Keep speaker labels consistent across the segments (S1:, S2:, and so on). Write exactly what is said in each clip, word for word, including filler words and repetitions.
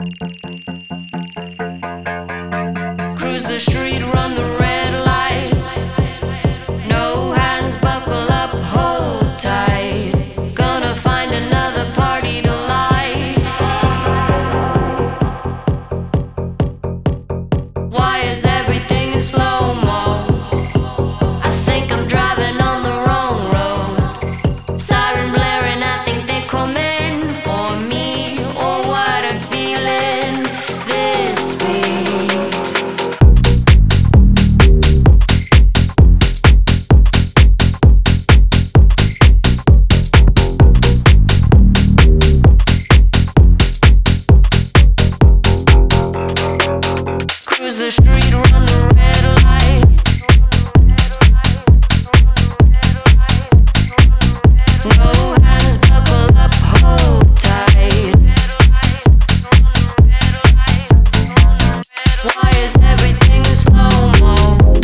S1: Cruise the street, run the red light. No hands, buckle up, hold tight. Gonna find another party to light. Why is everything in slow-mo? I think I'm driving on the wrong road. Siren blaring, I think they're coming for me. Oh, what a feeling this be. Cruise the street, run the red light. No hands, buckle up, hold tight. Why is everything in slow-mo?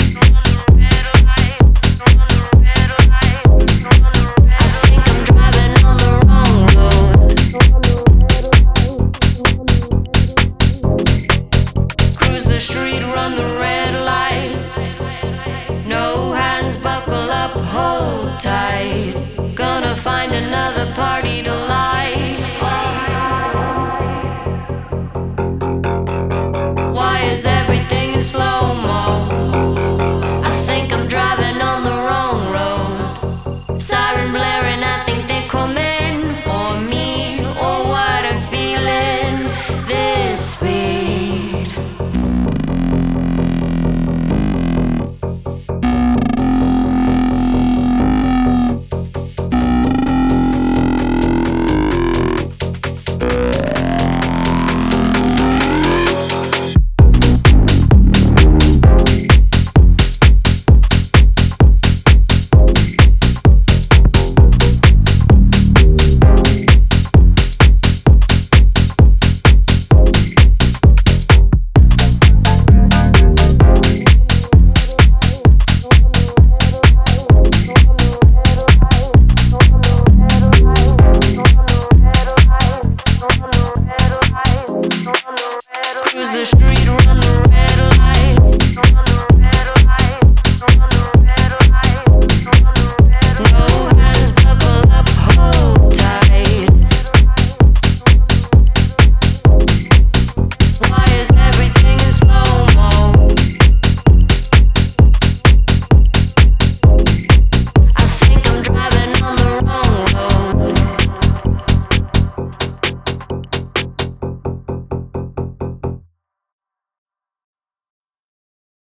S1: I think I'm driving on the wrong road. Cruise the street, run the red light. No hands, buckle up, hold tight. Gonna find another party to light. Why is everything in slow-mo? I think I'm driving on the wrong road. Siren blaring, I think they're coming for me. Oh, what a feeling